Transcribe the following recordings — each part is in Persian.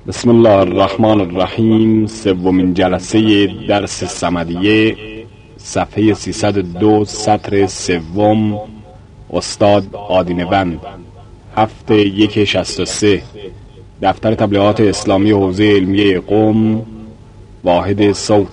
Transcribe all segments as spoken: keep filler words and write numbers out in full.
بسم الله الرحمن الرحیم. سومین جلسه درس صمدیه، صفحه سیصد و دو، سطر سوم، استاد آدینه بند، هفته یک شصت و سه، دفتر تبلیغات اسلامی حوزه علمیه قم، واحد صوت.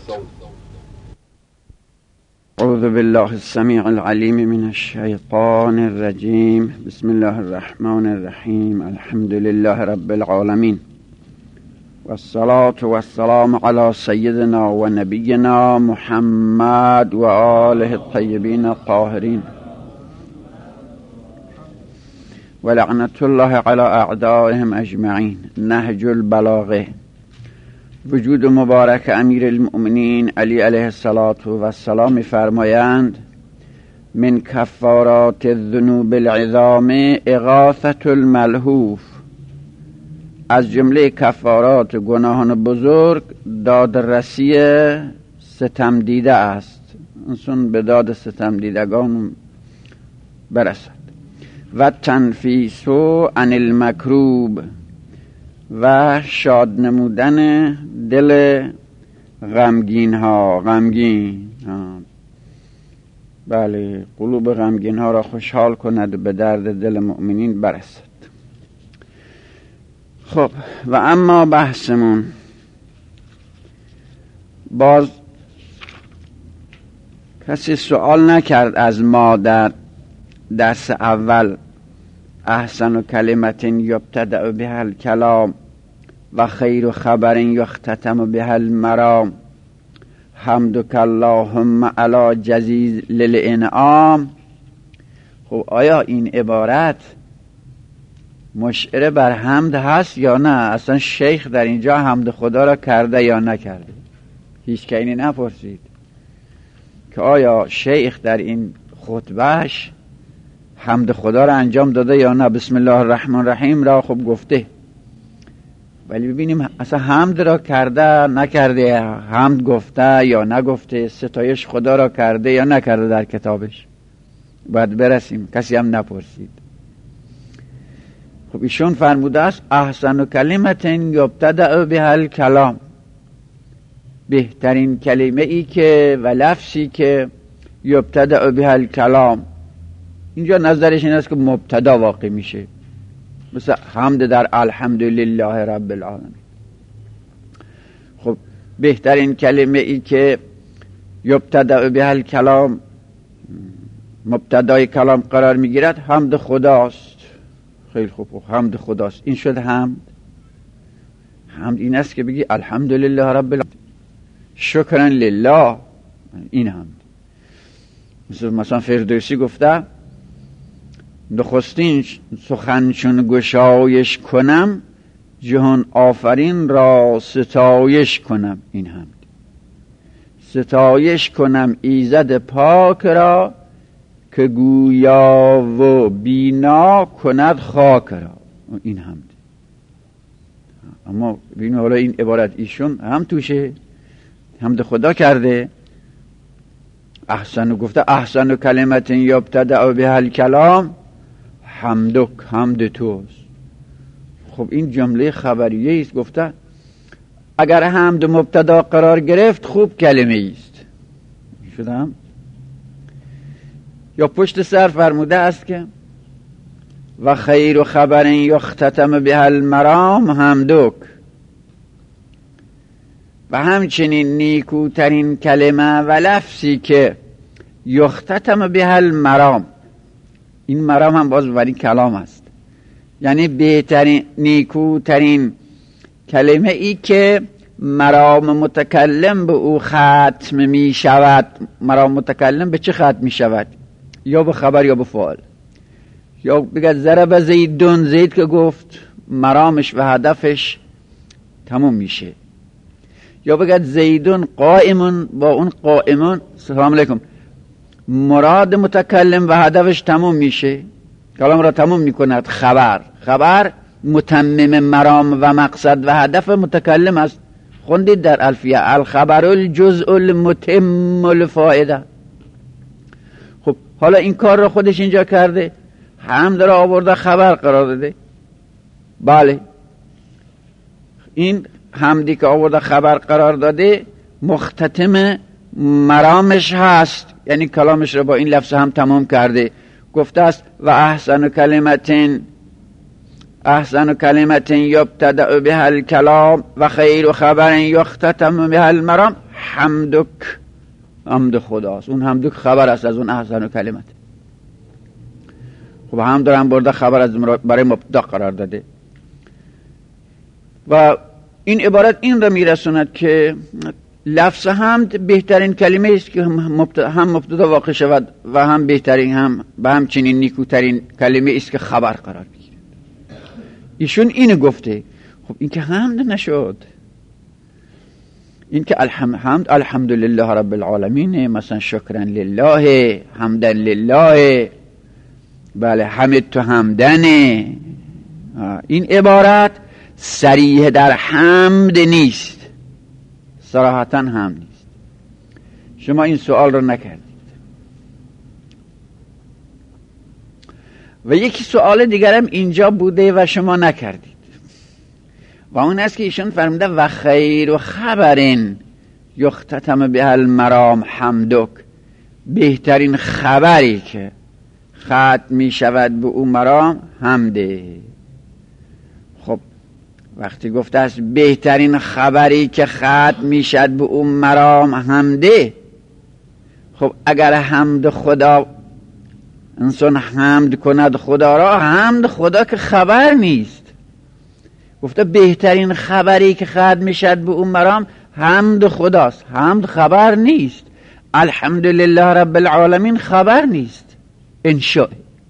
اعوذ بالله السمیع العلیم من الشیطان الرجیم. بسم الله الرحمن الرحیم. الحمد لله رب العالمین، والصلاة والسلام على سيدنا ونبينا محمد وآله الطيبين الطاهرين، ولعنة الله على أعدائهم أجمعين. نهج البلاغه. وجود مبارک امیر المؤمنین علی علیه الصلاة والسلام فرمایند: من کفارات الذنوب العظام اغاثة الملهوف. از جمله کفارات گناهان بزرگ دادرسی ستم دیده است، انسان به داد ستم دیدگان برسد. و تنفیس عن المکروب، و شاد نمودن دل غمگین ها. غمگین ها. بله، قلوب غمگین ها را خوشحال کند و به درد دل مؤمنین برسد. خب، و اما بحثمون باز کسی سوال نکرد از ما در درس اول: احسن و کلمت یبتدأ بها الکلام و خیر خبر یختتم بها المرام، حمدک اللهم علی جزیل الانعام. خب آیا این عبارت مشعر بر حمد هست یا نه؟ اصلا شیخ در اینجا حمد خدا را کرده یا نکرده؟ هیچ که اینی نپرسید که آیا شیخ در این خطبهش حمد خدا را انجام داده یا نه. بسم الله الرحمن الرحیم را خب گفته، ولی ببینیم اصلا حمد را کرده نکرده، حمد گفته یا نگفته، ستایش خدا را کرده یا نکرده در کتابش. باید برسیم، کسی هم نپرسید. خب ایشون فرموده است: احسن کلمت یبتدأ بها الکلام. بهترین کلمه ای که و لفظی که یبتدأ بها الکلام، اینجا نظرش این است که مبتدا واقع میشه، مثل حمد در الحمدلله رب العالمین. خب بهترین کلمه ای که یبتدأ بها الکلام مبتدای کلام قرار میگیرد حمد خداست. خیلی خوب، حمد خداست. این شد حمد. حمد این است که بگی الحمدلله رب العالمین، شکرا لله. این حمد. مثل مثلا فردوسی گفته: نخستین سخن چون گشایش کنم، جهان آفرین را ستایش کنم. این حمد. ستایش کنم ایزد پاک را، که گویا و بینا کند خاک را. این حمد. اما ببینید حالا این عبارت ایشون هم توشه حمد خدا کرده. احسن گفته: احسن کلمت یبتدأ بها الکلام حمدک، حمد توست. خب این جمله خبریه است. گفته اگر حمد مبتدا قرار گرفت خوب کلمه است. شدم. یا پشت سر فرموده است که و خیر خبر یختتم بها المرام حمدک، و همچنین نیکوترین کلمه و لفظی که یختتم بها المرام. این مرام هم باز ولی کلام است، یعنی بهترین نیکوترین کلمه ای که مرام متکلم به او ختم می شود. مرام متکلم به چه ختم می شود؟ یا به خبر یا به فعل. یا بگه ضرب زیدون، زید که گفت مرامش و هدفش تموم میشه. یا بگه زیدون قائمون، با اون قائمون سلام علیکم مراد متکلم و هدفش تموم میشه، کلام را تموم میکند. خبر خبر متمم مرام و مقصد و هدف متکلم است. خوندید در الفیه: الخبر الجزء المتم الفائده. خب حالا این کار را خودش اینجا کرده، حمد را آورده خبر قرار داده. بله، این حمدی که آورده خبر قرار داده مختتم مرامش هست، یعنی کلامش رو با این لفظ هم تمام کرده. گفته است و احسن کلمتین احسن کلمتین یبتدأ بها الکلام و خیر خبر یختتم بها المرام حمدک. حمد خداست، اون حمدک خبر است از اون احسن کلمت. خب هم دارم برده خبر از برای مبتدا قرار داده و این عبارت این را میرسوند که لفظ حمد بهترین کلمه است که هم مبتدا واقع شود و هم بهترین هم به همچنین نیکوترین کلمه است که خبر قرار بگیرد. ایشون اینو گفته. خب این که حمد نشد، این که الحمد الحمدلله رب العالمین، مثلا شکرا لله، حمدا لله، بله حمد تو حمدنه. این عبارت صریح در حمد نیست، صراحتا هم نیست. شما این سوال رو نکردید. و یکی سوال دیگرم اینجا بوده و شما نکردید و اون است که ایشون فرموده و خیر و خبرین یختتم به المرام حمدک، بهترین خبری که ختم می شود به اون مرام حمده. خب وقتی گفته است بهترین خبری که ختم می شود به اون مرام حمده، خب اگر حمد خدا انسان حمد کند خدا را، حمد خدا که خبر نیست. گفته بهترین خبری که ختم می شود به اون مرام حمد خداست، حمد خبر نیست. الحمدلله رب العالمین خبر نیست، انشاء.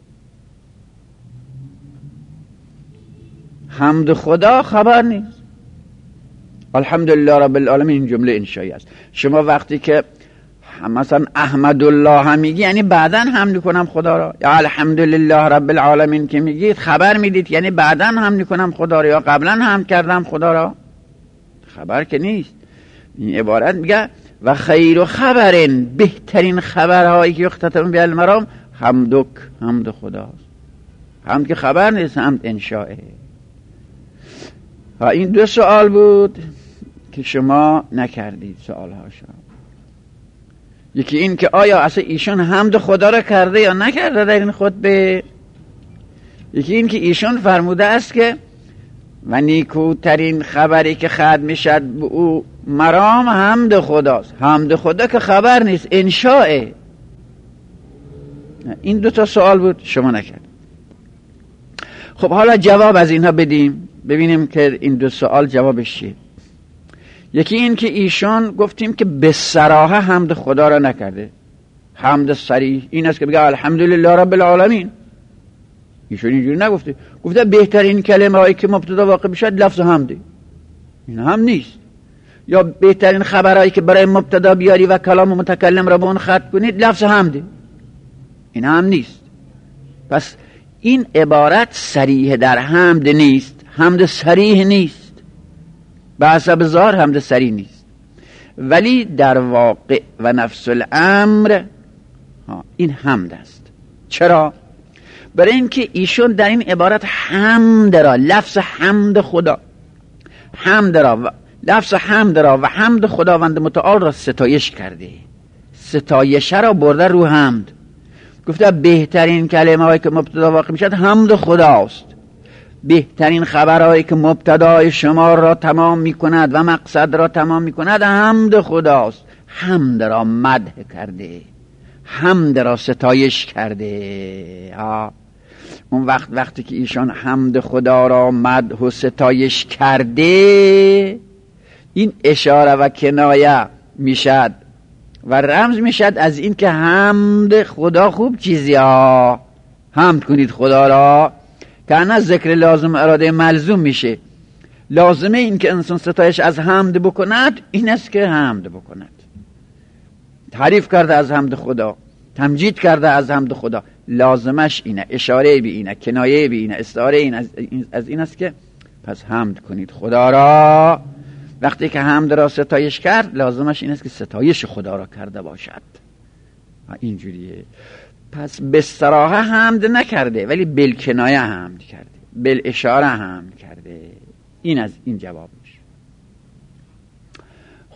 حمد خدا خبر نیست، الحمدلله رب العالمین این جمله انشایی است. شما وقتی که مثلا احمد الله هم میگی یعنی بعداً حمد کنم خدا را، یا الحمدلله رب العالمین که میگید خبر میدید یعنی بعداً حمد کنم خدا را یا قبلا حمد کردم خدا را، خبر که نیست. این عبارت میگه و خیر و خبرین، بهترین خبرهایی که یختتم به المرام حمدک، حمد خداست. حمد که خبر نیست، حمد انشاءه. و این دو سوال بود که شما نکردید سوال هاشا. یکی این که آیا اصلا ایشون حمد خدا را کرده یا نکرده در این خطبه. یکی این که ایشون فرموده است که و نیکوترین خبری که ختم میشد به او مرام حمد خداست. حمد خدا که خبر نیست، انشاءه. این دو تا سوال بود شما نکرد. خب حالا جواب از اینها بدیم ببینیم که این دو سوال جوابش چیه. یکی این که ایشون گفتیم که به صراحه حمد خدا را نکرده. حمد صریح این است که بگه الحمدلله رب العالمین. ایشون اینجوری نگفته، گفته بهترین کلمه هایی که مبتدا واقع بشد لفظ حمده. این هم نیست. یا بهترین خبرهایی که برای مبتدا بیاری و کلام متکلم را به اون ختم کنید لفظ حمده. این هم نیست. پس این عبارت صریح در حمد نیست، حمد صریح نیست، به حسب ظاهر حمد صریح نیست، ولی در واقع و نفس الامر این حمد است. چرا؟ برای اینکه ایشون در این عبارت حمد را، لفظ حمد خدا، حمد را و لفظ حمد را و حمد خداوند متعال را ستایش کرده. ستایش را برده رو حمد. گفته بهترین کلمه هایی که مبتدا واقع میشد حمد خداست. بهترین خبرهایی که مبتدای شما را تمام میکند و مقصد را تمام میکند حمد خداست. حمد را مدح کرده، حمد را ستایش کرده. ها. اون وقت وقتی که ایشان حمد خدا را مدح و ستایش کرده، این اشاره و کنایه میشد و رمز میشد از این که حمد خدا خوب چیزی ها. حمد کنید خدا را که نه ذکر لازم اراده ملزوم میشه. لازمه این که انسان ستایش از حمد بکند این است که حمد بکند. تعریف کرده از حمد خدا، تمجید کرده از حمد خدا، لازمش اینه، اشاره به اینه، کنایه به اینه، استعاره این از, از این است که پس حمد کنید خدا را. وقتی که حمد را ستایش کرد لازمش این است که ستایش خدا را کرده باشد. اینجوریه. پس به صراحه حمد نکرده ولی بالکنایه حمد کرده، بالاشاره حمد کرده. این از این جواب میشه.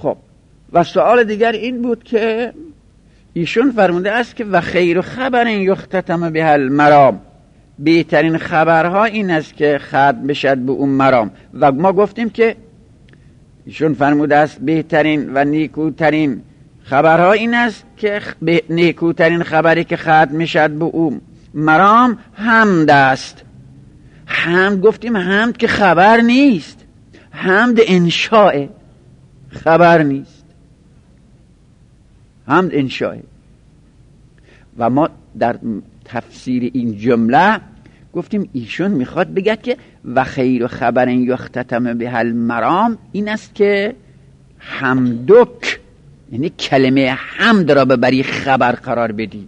خب و سوال دیگر این بود که ایشون فرموده است که و خیر خبر یختتم به المرام، بهترین خبرها این است که ختم بشد به اون مرام. و ما گفتیم که ایشون فرموده است بهترین و نیکوترین خبرها این است که نیکوترین خبری که ختم میشد به اون مرام حمد است. حمد گفتیم حمد که خبر نیست، حمد انشاء، خبر نیست، حمد انشاء. و ما در تفسیر این جمله گفتیم ایشون میخواد بگه که و خیر خبر یختتم به المرام این است که حمدک، یعنی کلمه حمد را ببری خبر قرار بدی،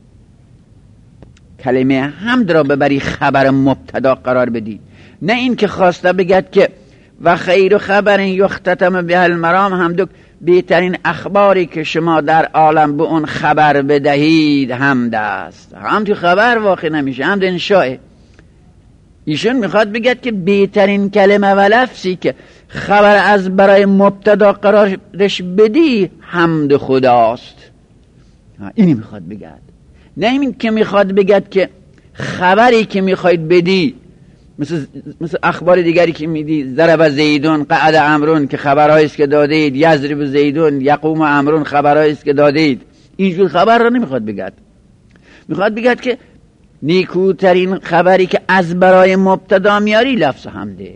کلمه حمد را ببری خبر مبتدا قرار بدی، نه این که خواسته بگد که و خیر خبر یختتم به المرام حمدک، بهترین اخباری که شما در عالم به اون خبر بدهید حمد است. حمد خبر واقع نمیشه، حمد انشاء. ایشون میخواد بگد که بهترین کلمه و لفظی که خبر از برای مبتدا قرارش بدی حمد خداست. اینی میخواد بگد، نه این که میخواد بگد که خبری که میخواید بدی مثل, مثل اخبار دیگری که میدی ضرب زیدون قعد عمرون که خبرهایی است که دادید، یضرب زیدون یقوم عمرون خبرهایی است که دادید، اینجور خبر را نمیخواد بگد. میخواد بگد که نیکوترین خبری که از برای مبتدا میاری لفظ حمده.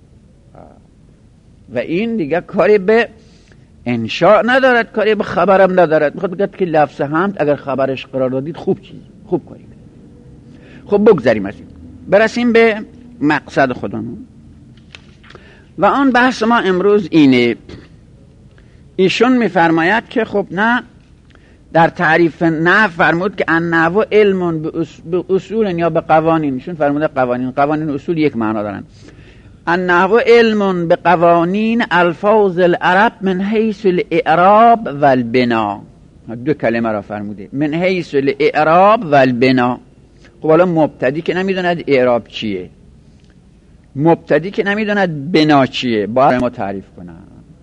و این دیگه کاری به انشاء ندارد، کاری به خبرم ندارد. میخواد بگد که لفظ حمد اگر خبرش قرار دادید خوب چیز خوب کاری. خب بگذاریم از این، برسیم به مقصد خودمون. و آن بحث ما امروز اینه، ایشون میفرماید که خب نه، در تعریف نه فرمود که النحو علم به اصول یا به قوانین. ایشون فرموده قوانین، قوانین اصول یک معنا دارن. النحو علم به قوانین الفاظ العرب من حیث الاعراب و البنا. دو کلمه را فرموده، من حیث الاعراب و البنا. خب حالا مبتدی که نمیدوند اعراب چیه، مبتدی که نمیدوند بنا چیه، باید ما تعریف کنم.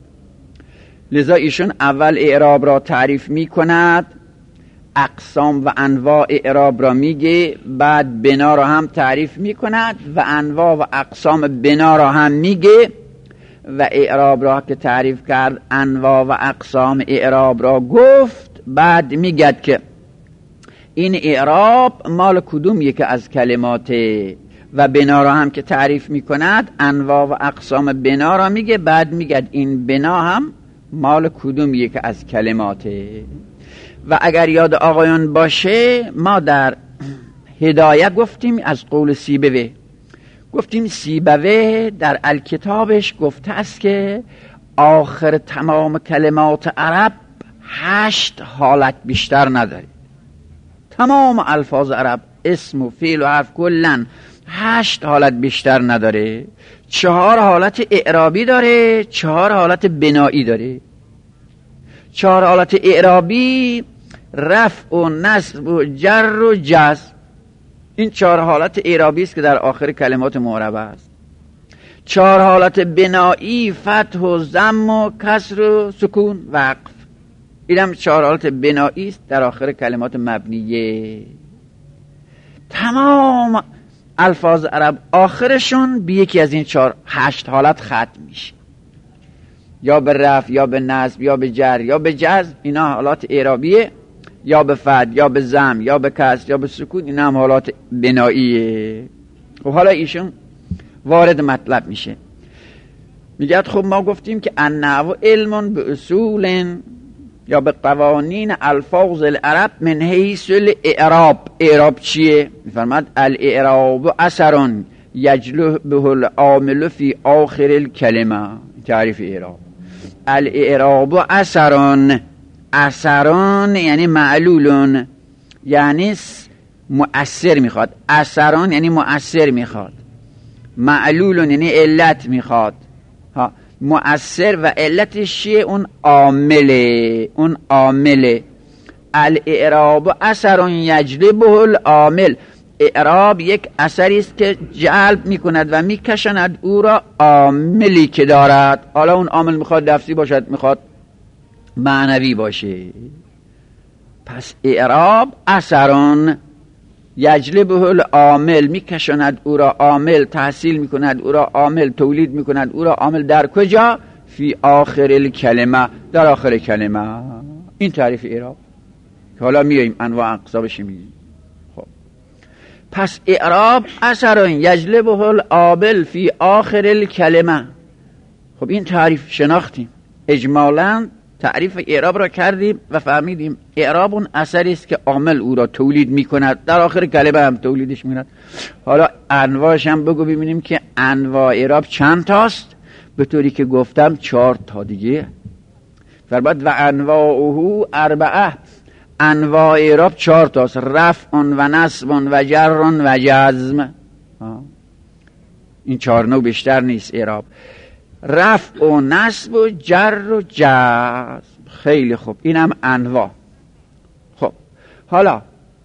لذا ایشون اول اعراب را تعریف میکند، اقسام و انواع اعراب را میگه، بعد بنا را هم تعریف میکند و انواع و اقسام بنا را هم میگه. و اعراب را که تعریف کرد، انواع و اقسام اعراب را گفت، بعد میگد که این اعراب مال کدوم یک از کلمات، و بنا را هم که تعریف میکند انواع و اقسام بنا را میگه، بعد میگد این بنا هم مال کدوم یک از کلماته. و اگر یاد آقایان باشه ما در هدایه گفتیم از قول سیبوه، گفتیم سیبوه در الکتابش گفته است که آخر تمام کلمات عرب هشت حالت بیشتر نداره. تمام الفاظ عرب اسم و فعل و حرف کلن هشت حالت بیشتر نداره. چهار حالت اعرابی داره، چهار حالت بنایی داره. چهار حالت اعرابی رفع و نصب و جر و جزم، این چهار حالت اعرابی است که در آخر کلمات معربه است. چهار حالت بنایی فتح و ضم و کسر و سکون وقف، این هم چهار حالت بنایی است در آخر کلمات مبنیه. تمام الفاظ عرب آخرشون به یکی از این چهار هشت حالت ختم میشه، یا به رفع یا به نصب یا به جر یا به جزم، اینا حالات اعرابیه، یا به فتح یا به ضم یا به کسر یا به سکون، اینا هم حالات بناییه. خب حالا ایشون وارد مطلب میشه، میگه خب ما گفتیم که النحو علم به اصول یا به قوانین الفاظ العرب من حیث الاعراب. اعراب چیه؟ میفرماد الاعراب اثر یجلو به العامل فی آخر الکلمه. تعریف اعراب، الاعراب اثران، اثران یعنی معلولون، یعنی مؤثر میخواد. اثران یعنی مؤثر میخواد، معلولون یعنی علت میخواد. ها مؤثر و علتش چیه؟ اون عامله، اون عامله. الاعراب اثران یجلبه العامل. اعراب یک اثری است که جلب میکند و میکشند او را عاملی که دارد. حالا اون عامل میخواد لفظی باشد، میخواد معنوی باشه. پس اعراب اثران یجلبه العامل، میکشاند او را عامل، تحصیل میکند او را عامل، تولید میکند او را عامل. در کجا؟ فی آخر الکلمه، در آخر کلمه. این تعریف اعراب که حالا میاییم انواع اقسامش میگیم. خب پس اعراب اثران یجلبه العامل فی آخر الکلمه. خب این تعریف شناختیم، اجمالاً تعریف اعراب را کردیم و فهمیدیم اعراب اون اثری است که عامل او را تولید میکند، در آخر کلمه هم تولیدش میکند. حالا انواعش هم بگو ببینیم که انواع اعراب چند تاست. به طوری که گفتم چهار تا دیگه فرمود و انواعه اربعه، انواع اعراب چهار تاست: رفع و نصب و جر و جزم. این چهار نوع بیشتر نیست اعراب. رفع و نصب و جر و جزم. خیلی خوب، اینم انواع. خب حالا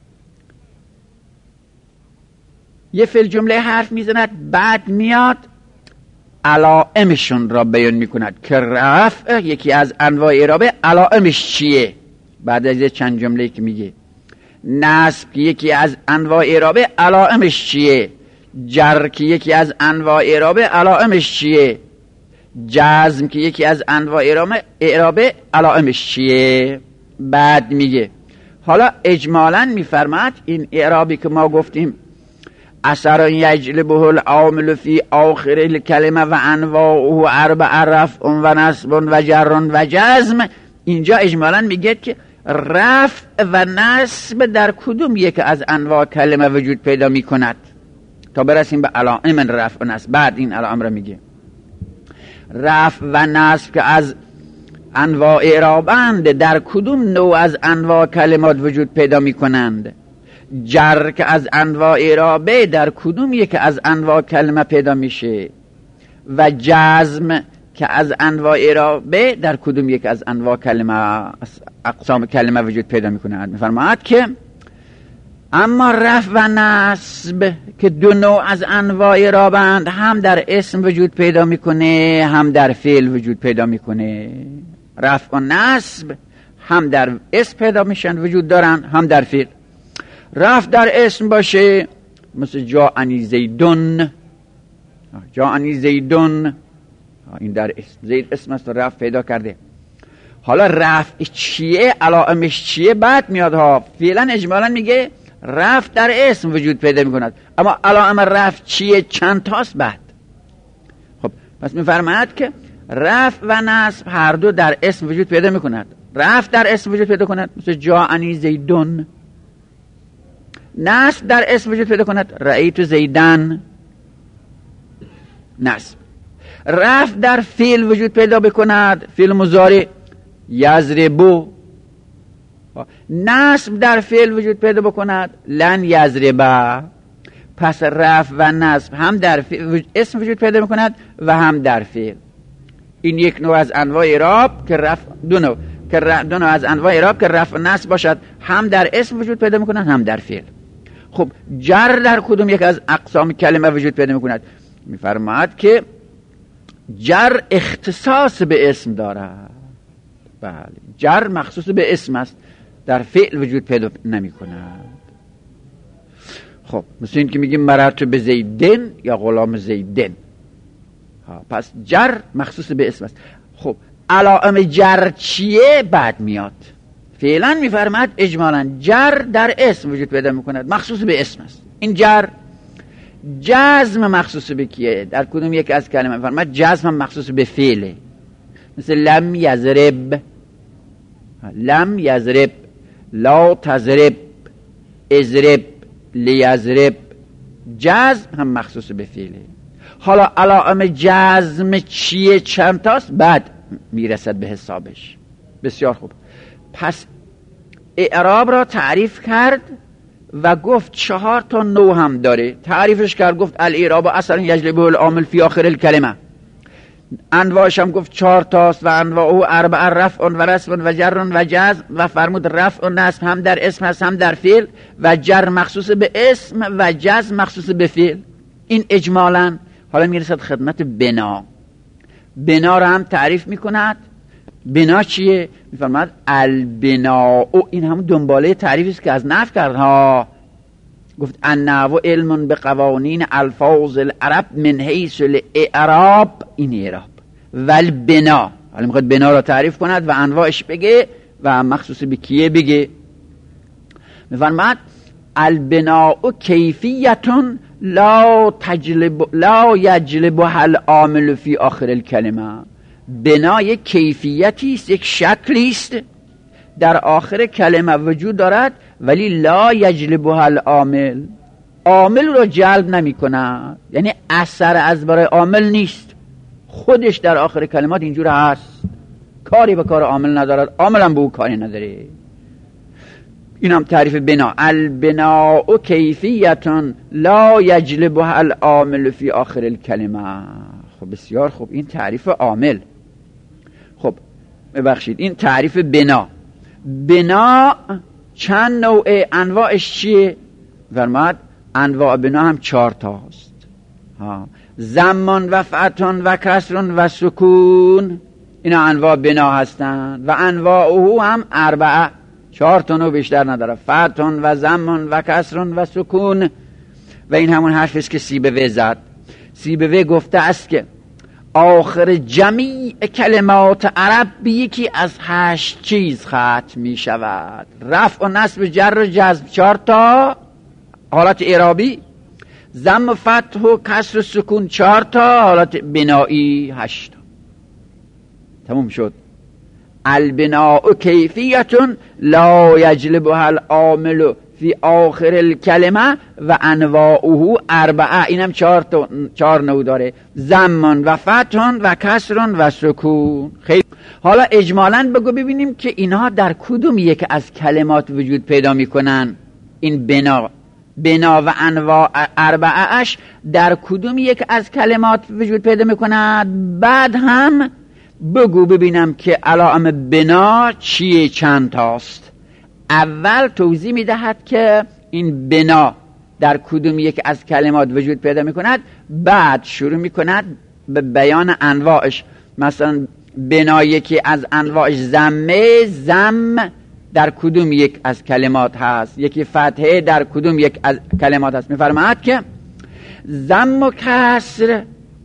یه فعل جمله حرف میزند، بعد میاد علائمشون را بیان میکند که رفع یکی از انواع اعرابه، علائمش چیه؟ بعد از چند جمله که میگه. نصب که یکی از انواع اعرابه، علائمش چیه؟ جر که یکی از انواع اعرابه، علائمش چیه؟ جزم که یکی از انواع اعرابه، علائمش چیه؟ بعد میگه. حالا اجمالاً میفرماد این اعرابی که ما گفتیم اثر یجلبه العامل فی آخر الکلمه و انواعه اربع، رفع و نصب و جر و جزم، اینجا اجمالاً میگه که رفع و نصب در کدوم یک از انواع کلمه وجود پیدا میکند تا برسیم به علائم رفع و نصب. بعد این علائم را میگه. رفع و نصب که از انواع اعرابند، در کدوم نوع از انواع کلمات وجود پیدا می کنند. جر که از انواع اعرابه، در کدوم یک از انواع کلمه پیدا میشه. و جزم که از انواع اعرابه، در کدوم یک از انواع کلمه، اقسام کلمه وجود پیدا می کنند. می فرماید که اما رفع و نصب که دو نوع از انواع اعرابند، هم در اسم وجود پیدا میکنه، هم در فعل وجود پیدا میکنه. رفع و نصب هم در اسم پیدا میشن، وجود دارن، هم در فعل. رفع در اسم باشه، مثل جاءنی زیدون، جاءنی زیدون، این در اسم، زید اسم است، رفع پیدا کرده. حالا رفع چیه؟ علائمش چیه؟ بعد میاد ها. فعلا اجمالا میگه رفع در اسم وجود پیدا میکند، اما علائم رفع چیه؟ چند تاست بعد. خب پس میفرماید که رفع و نصب هر دو در اسم وجود پیدا میکند. رفع در اسم وجود پیدا کند، مثل جاءنی زیدون. نصب در اسم وجود پیدا کند، رأیت زیدن. نصب. رفع در فعل وجود پیدا بکند، فعل مضارع یضربو. نصب در فعل وجود پیدا بکند، لن یضربا. پس رفع و نصب هم در اسم وجود پیدا میکند و هم در فعل. این یک نوع از انواع اعراب که رفع، دو نوع که دو نوع از انواع اعراب که رفع و نصب باشد، هم در اسم وجود پیدا میکند، هم در فعل. خب جر در کدوم یک از اقسام کلمه وجود پیدا میکند؟ میفرماید که جر اختصاص به اسم دارد. بله، جر مخصوص به اسم است، در فعل وجود پیدا نمی کند. خب مثل این که میگیم مررت به زیدن یا غلام زیدن. پس جر مخصوص به اسم است. خب علائم جر چیه؟ بعد میاد. فعلا میفرماد اجمالا جر در اسم وجود پیدا میکند، مخصوص به اسم است. این جر. جزم مخصوص به کیه؟ در کدوم یک از کلمه میفرماد جزم مخصوص به فعله، مثل لم یضرب، لم یضرب، لا تضرب، اضرب، لیضرب. جزم هم مخصوص به فعله. حالا علائم جزم چیه؟ چند تاست؟ بعد میرسد به حسابش. بسیار خوب. پس اعراب را تعریف کرد و گفت چهار تا نوع هم داره. تعریفش کرد، گفت الاعراب اصلا یجلبه العامل فی آخر الکلمه. انواعش هم گفت چهار تاست و انواعه اربع، رفع و نصب و جر و جزم. و فرمود رفع و نصب هم در اسم هست، هم در فعل، و جر مخصوص به اسم و جزم مخصوص به فعل. این اجمالا. حالا میرسد خدمت بنا. بنا را هم تعریف میکند. بنا چیه؟ میفرماد البناء، این همون دنباله تعریفی است که از نحو کرد ها. گفت النحو علم به قوانین الفاظ العرب من حیث الاعراب، این اعراب ول بنا، حالا میخواد بنا را تعریف کند و انواعش بگه و مخصوص به کیه بگه. میفرماد البناء کیفیتون لا تجلب لا یجلبها العامل فی آخر الکلمه. بنا یک کیفیتی است، یک شکلی است در آخر کلمه وجود دارد ولی لا یجلبها العامل، عامل رو جلب نمی کند، یعنی اثر از برای عامل نیست، خودش در آخر کلمات اینجور هست، کاری به کار عامل ندارد، عامل هم به او کاری نداره. این هم تعریف بنا. البناء کیفیتون لا یجلبها العامل فی آخر الکلمه. خب بسیار خوب، این تعریف عامل. خب ببخشید، این تعریف بنا. بنا چند نوعه، انواعش چیه؟ فرماد انواع بنا هم چهار تاست. ها، ضم و فتح و کسر و سکون، اینا انواع بنا هستند. و انواع او هم اربعه، چهار تا نوع بیشتر نداره. فتح و ضم و کسر و سکون. و این همون حرفی است که سیبوی زد. سیبوی گفته است که آخر جمیع کلمات عرب به یکی از هشت چیز ختم می شود: رفع و نصب، جر و جزم چهار تا حالت اعرابی، ضم و فتح و کسر و سکون چهار تا حالت بنایی هشت تا. تموم شد. البناء کیفیتون لا یجلبها العامل فی آخر الکلمه و انواعه اربعه، اینم چهار تا چهار نوع داره: ضم و فتح و کسر و سکون. خیلی حالا اجمالاً بگو ببینیم که اینها در کدوم یک از کلمات وجود پیدا میکنن. این بنا بنا و انواع اربعه اش در کدوم یک از کلمات وجود پیدا میکند. بعد هم بگو ببینم که علائم بنا چیه، چند تاست. اول توضیح میدهد که این بنا در کدوم یک از کلمات وجود پیدا میکند، بعد شروع میکند به بیان انواعش. مثلا بنا یکی از انواعش ضمه، ضم در کدوم یک از کلمات هست، یکی فتحه در کدوم یک از کلمات هست. میفرماید که ضم و کسر،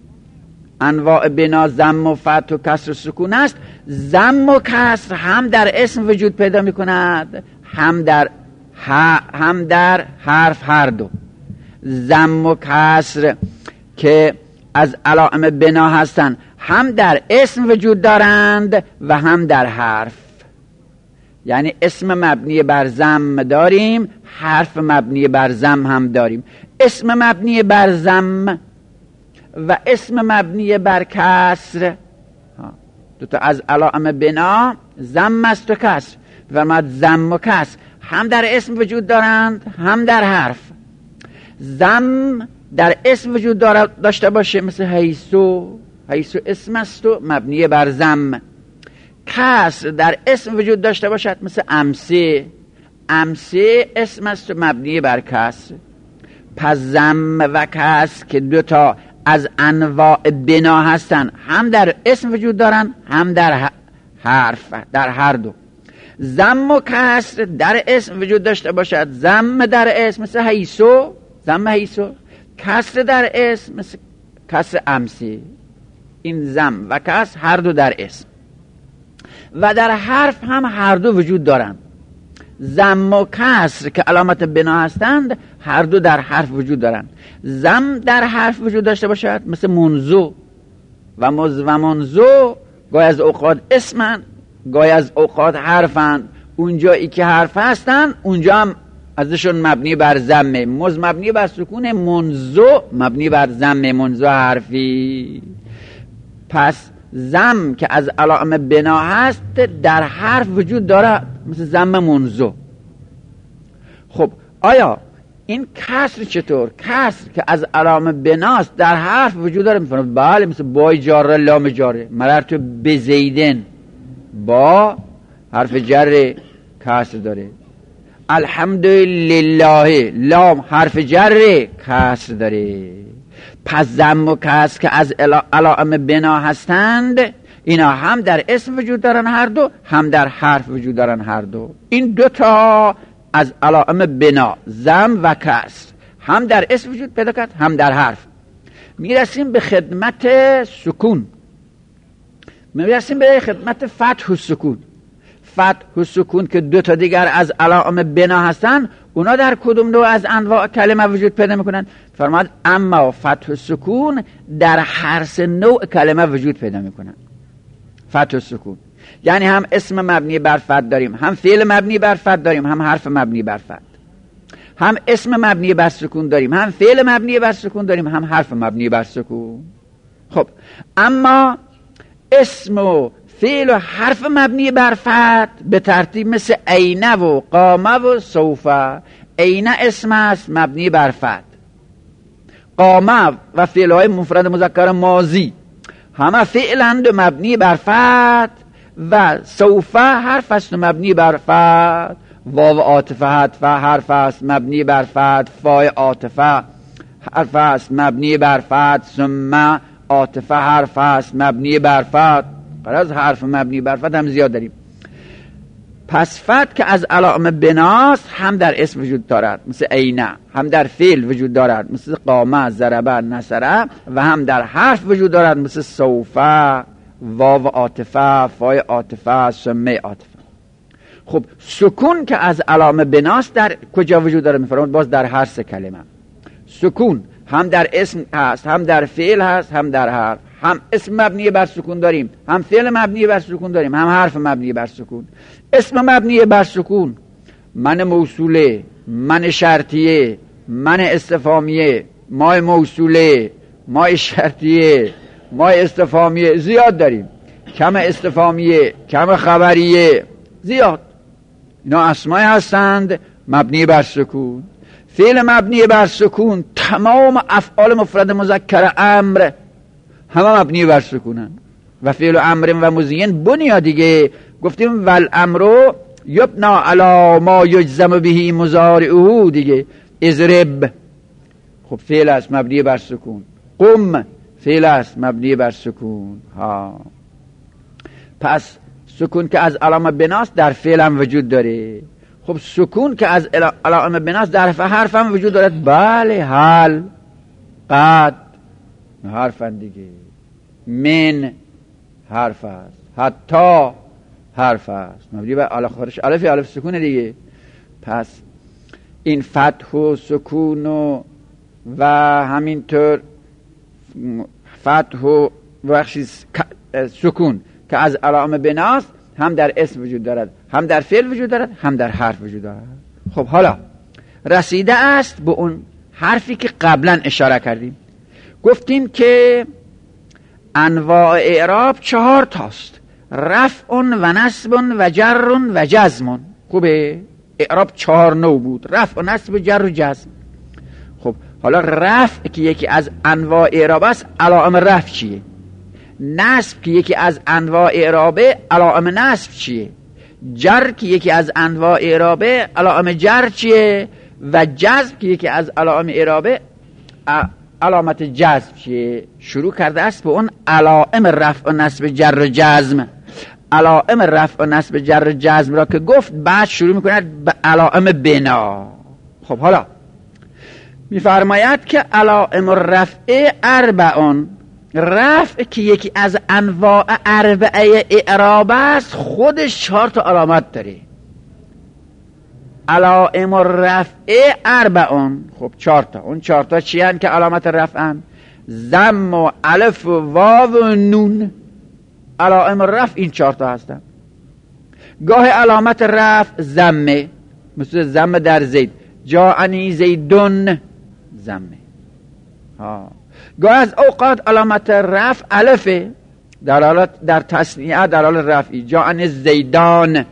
انواع بنا ضم و فتح و کسر و سکون است. ضم و کسر هم در اسم وجود پیدا می کند، هم در هم در حرف، هر دو. ضم و کسر که از علائم بنا هستند هم در اسم وجود دارند و هم در حرف. یعنی اسم مبنی بر ضم داریم، حرف مبنی بر ضم هم داریم. اسم مبنی بر ضم و اسم مبنی بر کسر، دو تا از علائم بنا ضم است و کسر. فرمود ضم و کسر هم در اسم وجود دارند هم در حرف. ضم در اسم وجود داشته باشه مثل حیثو، حیثو اسم است و مبنی بر ضم. کسر در اسم وجود داشته باشد مثل امسه، امسه اسم است و مبنی بر کسر. پس ضم و کسر که دو تا از انواع بنا هستن، هم در اسم وجود دارن هم در حرف، در هر دو. ضم و کسر در اسم وجود داشته باشد، ضم در اسم مثل حیثو، ضم حیثو، کسر در اسم مثل کسر امسی. این ضم و کسر هر دو در اسم. و در حرف هم هر دو وجود دارند. ضم و کسر که علامت بنا هستند هر دو در حرف وجود دارند. ضم در حرف وجود داشته باشد مثل منزو و مز و منزو، گاهی از اوقات اسمن گاهی از اوقات حرفن. اونجایی که حرف هستن اونجا هم ازشون مبنی بر ضمه. مز مبنی بر سکون، منزو مبنی بر ضمه، منزو حرفی. پس ضم که از علائم بنا هست در حرف وجود داره مثل ضم منزو. خب آیا این کسر چطور؟ کسر که از علائم بناست در حرف وجود داره. میفرماید بله، مثل بای جاره، لام جاره. مررت بزیدن، با حرف جر کسر داره. الحمدلله، لام حرف جر کسر داره. پس ضم و کسر که از علائم بنا هستند اینا هم در اسم وجود دارن هر دو، هم در حرف وجود دارن هر دو. این دو تا از علائم بنا، ضم و کسر، هم در اسم وجود پیدا کرد هم در حرف. میرسیم به خدمت سکون، میرسیم به خدمت فتح و سکون. فتح و سکون که دو تا دیگر از علائم بنا هستن، اونا در کدوم نوع از انواع کلمه وجود پیدا میکنن؟ فرماد اما فتح و سکون در هر سه نوع کلمه وجود پیدا میکنن. فتح و سکون یعنی هم اسم مبنی بر فتح داریم، هم فعل مبنی بر فتح داریم، هم حرف مبنی بر فتح. هم اسم مبنی بر سکون داریم، هم فعل مبنی بر سکون داریم، هم حرف مبنی بر سکون. خب اما اسم و فعل و حرف مبنی بر فتح به ترتیب مثل عینه و قامه و سوفه. عینه اسم است مبنی بر فتح، قامه و فعل های مفرد مذکر ماضی همه فعلند مبنی بر فتح و سوفه حرف است مبنی بر فتح. واو عاطفه حرف حرف است مبنی بر فتح، فای عاطفه حرف است مبنی بر فتح، ثم عاطفه حرف است مبنی بر فتح. قرار حرف مبنی بر فتح هم زیاد داریم. پس فتح که از علائم بناست هم در اسم وجود دارد مثل عینه، هم در فعل وجود دارد مثل قامه، ضربه، نصره، و هم در حرف وجود دارد مثل سوفه، واو عاطفه، فای عاطفه، ثم عاطفه. خب سکون که از علائم بناست در کجا وجود داره؟ میفرماید باز در هر سه کلمه. سکون هم در اسم هست، هم در فعل هست، هم در حرف. هم اسم مبنی بر سکون داریم، هم فعل مبنی بر سکون داریم، هم حرف مبنی بر سکون. اسم مبنی بر سکون من موصوله، من شرطیه، من استفهامیه، ما موصوله، ما شرطیه، ما استفهامیه، زیاد داریم. کم استفهامیه، کم خبریه، زیاد. اینا اسمای هستند مبنی بر سکون. فعل مبنی بر سکون تمام افعال مفرد مذکر امر همه مبنی بر سکونن و فعل و امر و مضین بنیاد دیگه. گفتیم ول امرو یبنا علی ما یجزم به مضارعه دیگه. اضرب خب فعل است مبنی بر سکون، قم فعل است مبنی بر سکون. ها پس سکون که از علائم بناست در فعل هم وجود داره. خب سکون که از علائم بناست در حرف هم وجود دارد. بله، حل، قد حرف دیگه، من حرف است، حتی حرف است مبنی بر الف خارج الف الف سکون دیگه. پس این فتح و سکون و, و همینطور فتح و بخشی سکون که از علائم بناست هم در اسم وجود دارد، هم در فعل وجود دارد، هم در حرف وجود دارد. خب حالا رسیده است به اون حرفی که قبلا اشاره کردیم. گفتیم که انواع اعراب چهار تاست: رفع و نصب و جر و جزم. خوبه؟ اعراب چهار نوع بود: رفع و نصب و جر و جزم. خب حالا رفع که یکی از انواع اعراب است، علائم رفع چیه؟ نصب که یکی از انواع اعرابه، علائم نصب چیه؟ جر که یکی از انواع اعرابه، علائم جر چیه؟ و جزم که یکی از علائم اعرابه، علامت جزم چیه؟ شروع کرده است به اون علائم رفع و نصب جر و جزم. علائم رفع و نصب جر و جزم را که گفت، بعد شروع میکنه به علائم بنا. خب حالا میفرماید که علائم رفع اربعون. رفع که یکی از انواع اربعه اعراب است، خودش چهار تا علامت داره. علائم رفع اربعون. خب چهار تا. اون چهار تا چی هستند که علامت رفعن؟ ضم و الف و واو و نون. علائم رفع این چهار تا هستند. گاه علامت رفع ضمه، مثل ضم در زید، جاءنی زیدون، ضمه. ها گاه از اوقات علامت رفع الفه، در حالت در تثنیه در حال رفعی، جاءنی زیدان،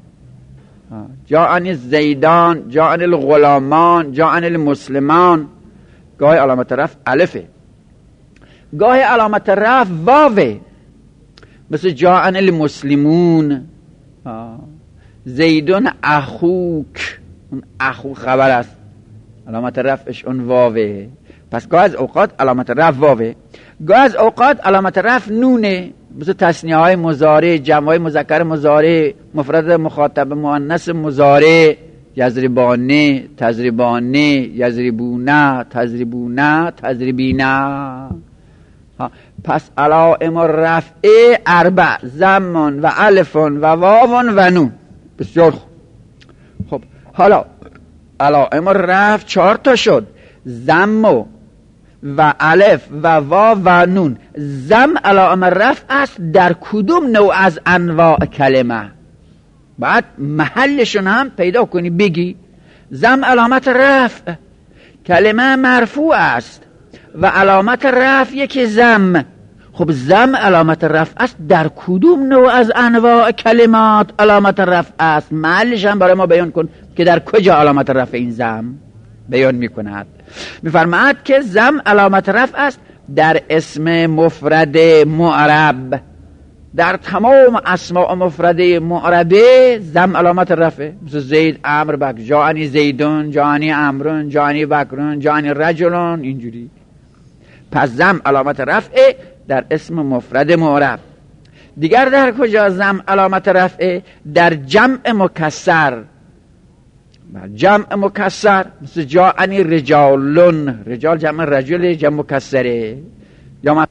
جاءنی زیدان، جاءنی الغلامان، جاءنی المسلمان. گاه علامت رفع الفه. گاه علامت رفع واوه، مثل جاءنی المسلمون، زیدون اخوک. اون اخو خبر است، علامت رفعش اون واوه. پس گاه از اوقات علامت رفع واوه، گاه از اوقات علامت رفع نونه، مثل تثنیه های مضارع، جمع های مذکر مضارع، مفرد مخاطب مؤنث مضارع، یضربانه، تضربانه، یضربونه، تضربونه، تضربینه. پس علائم الرفع اربع، ضم و الف و واو و نون. بسیار خوب. خب حالا علائم الرفع چهار تا شد، ضم و الف و واو و نون. ضم علائم الرفع است در کدوم نوع از انواع کلمه؟ بعد محلشون هم پیدا کنی بگی. ضم علامت رفع، کلمه مرفوع است و علامت رفع یک ضم. خب ضم علامت رفع است در کدوم نوع از انواع کلمات علامت رفع است؟ محلش هم برای ما بیان کن که در کجا علامت رفع این ضم بیان میکند. میفرماید که ضم علامت رفع است در اسم مفرد معرب، در تمام اسماء مفرده معربه ضم علامت رفع، مثل زید، عمرو، بکر، جاءنی زیدون، جاءنی عمرون، جاءنی بکرون، جاءنی رجلون، اینجوری. پس ضم علامت رفع در اسم مفرد معرب. دیگر در کجا ضم علامت رفع؟ در جمع مکسر، جمع مکسر مثل جاءنی رجالون، رجال جمع رجل، جمع مکسره. یا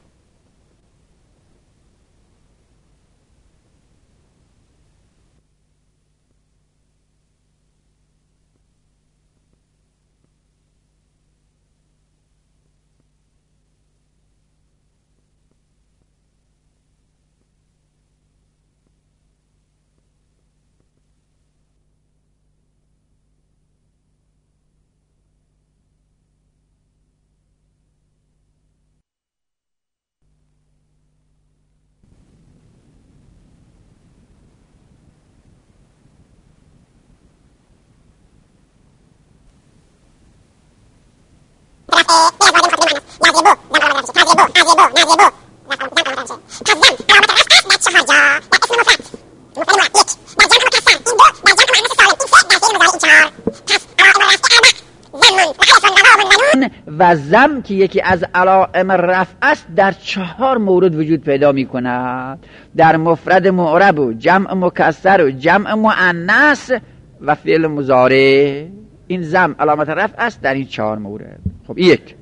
و ضم که یکی از علائم رفع است در چهار مورد وجود پیدا می کند، در مفرد معرب و جمع مکسر و جمع مؤنث و فعل مضارع. این ضم علامت رفع است در این چهار مورد. خب یک،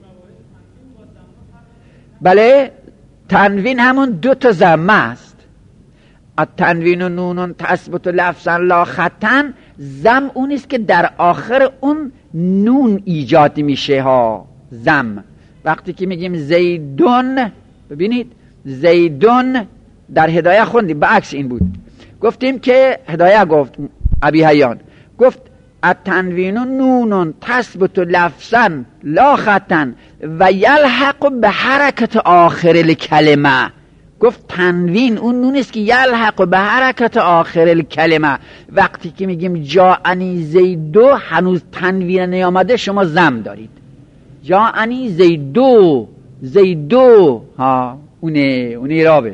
بله تنوین همون دو تا ضم است. التنوین و نونون تثبت لفظا لا خطا. ضم اون است که در آخر اون نون ایجاد میشه ها. ضم وقتی که میگیم زیدون، ببینید زیدون در هدایه خوندیم به عکس این بود، گفتیم که هدایه گفت ابی حیان گفت التنوین و نونون تثبت لفظا لا خطا و یلحق به حرکت آخر الکلمه. گفت تنوین اون نون است که یلحق به حرکت آخر الکلمه. وقتی که میگیم جاءنی زیدو هنوز تنوین نیامده، شما ضم دارید. جاءنی زیدو، زیدو ها اونه اونه رابه.